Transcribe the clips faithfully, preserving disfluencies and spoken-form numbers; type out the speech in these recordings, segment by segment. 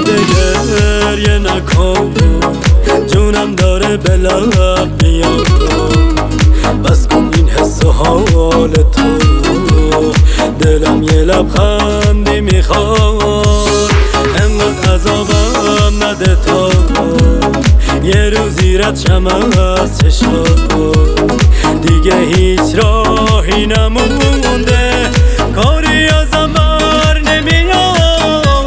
انقدر گریه نکن، جونم داره به لب میاد. بس کن این حس و حال تو، دلم یه لبخندی میخواد. انقدر عذابم نده تا یه روزی رد شم از چشات. دیگه هیچ راهی نمونده، کاری ازم بر نمیاد.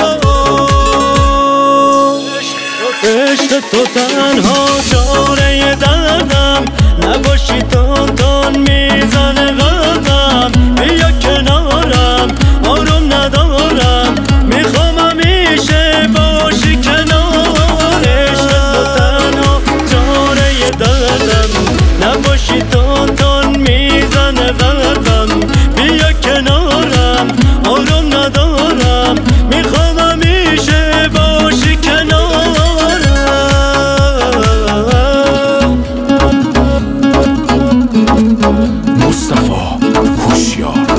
عشق تو تنها چاره دردم، نباشی تون تون میزنه قلبم. بیا کنارم آروم ندارم، میخوام همیشه باشی کنار. عشق تو تنها چاره دردم، نباشی تون تون میزنه قلبم. بیا کنارم آروم ندارم، میخوام همیشه باشی کنارم. مصطفی هوشیار.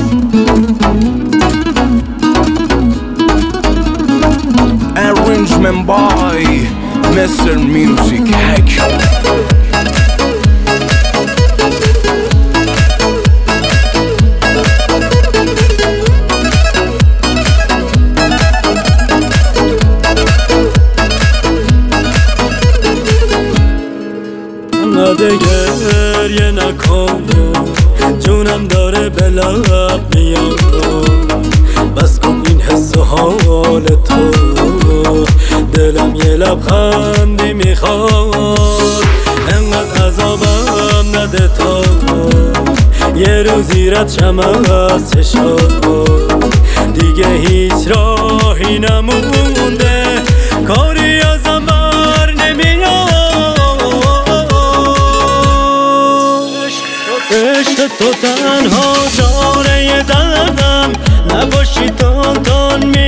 Arrangement by mister Music Hacker. انقدر گریه نکن، جونم داره به لب میاد. بس کن این حس و حال تو، دلم یه لبخندی میخواد. انقدر عذابم نده تا یه روزی رد شم از چشات. دیگه هیچ راهی نمونده، کاری ازم بر نمیاد. عشق تو تنها چاره دردم، نباشی تون تون